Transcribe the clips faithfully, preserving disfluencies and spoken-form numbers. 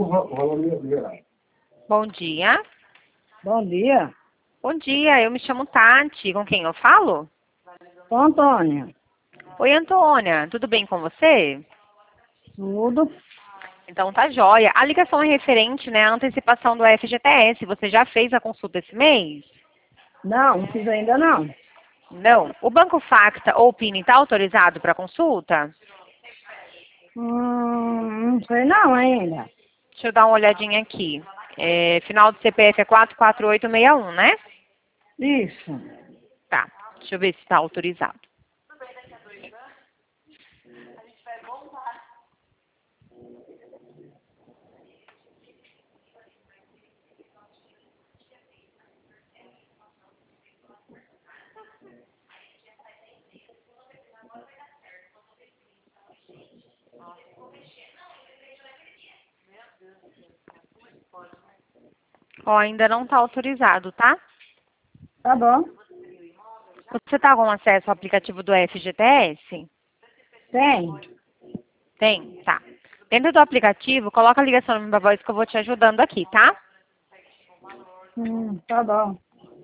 Bom dia. Bom dia. Bom dia, eu me chamo Tati. Com quem eu falo? Ô, Antônia. Oi, Antônia. Tudo bem com você? Tudo. Então tá jóia. A ligação é referente, né, à antecipação do F G T S. Você já fez a consulta esse mês? Não, não fiz ainda não. Não. O Banco Facta ou P I N está autorizado para consulta? Hum, não sei não ainda. Deixa eu dar uma olhadinha aqui. É, final do C P F é quatro quatro oito seis um, né? Isso. Tá. Deixa eu ver se está autorizado. Ó, ainda não está autorizado, tá? Tá bom. Você está com acesso ao aplicativo do F G T S? Tem. Tem? Tá. Dentro do aplicativo, coloca a ligação no Viva Voz que eu vou te ajudando aqui, tá? Hum, tá bom.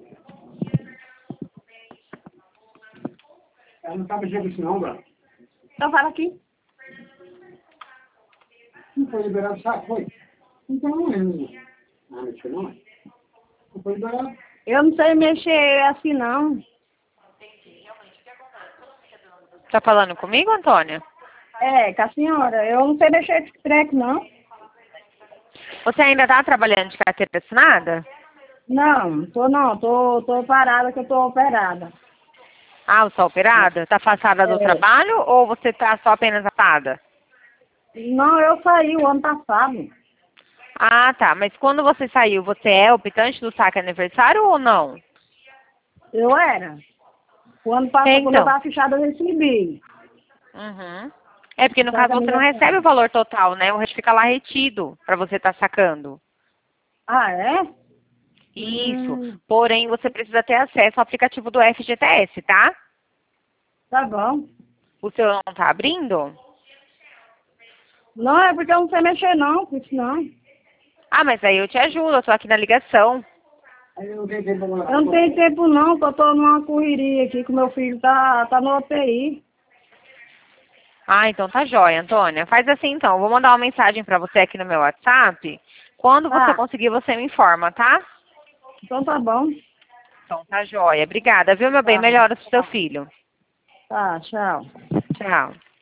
Ela não tá mexendo com isso não, Bruno. Então fala aqui. Não foi liberado o saco, foi? Então não é, menino. Ah, mexeu não é? Não foi liberado. Eu não sei mexer assim não. Tá falando comigo, Antônia? É, com a senhora. Eu não sei mexer esse treco não. Você ainda tá trabalhando de carteira assinada? Não, tô não. Tô, tô parada que eu tô operada. Ah, você tá operada? Tá afastada do É. trabalho ou você tá só apenas atada? Não, eu saí o ano passado. Ah, tá. Mas quando você saiu, você é optante do saque aniversário ou não? Eu era. O ano passado, É, quando eu então. tava fechada, eu recebi. Uhum. É porque no Saque caso você não aniversário. recebe o valor total, né? O resto fica lá retido pra você estar sacando. Ah, é? Isso. Hum, Porém, você precisa ter acesso ao aplicativo do F G T S, tá? tá bom. O seu não tá abrindo? Não, é porque eu não sei mexer não, com isso não. Ah, mas aí eu te ajudo, eu tô aqui na ligação. Aí eu não tenho tempo pra mandar. Eu não tenho tempo não, que eu tô numa correria aqui, que meu filho tá, tá no U T I. Ah, então tá jóia, Antônia. Faz assim então, eu vou mandar uma mensagem pra você aqui no meu WhatsApp. Quando você Tá, conseguir, você me informa, tá? então tá bom. Então tá jóia. Obrigada, viu, meu bem? Tá, Melhoras pro seu filho. tá, tchau. Tchau.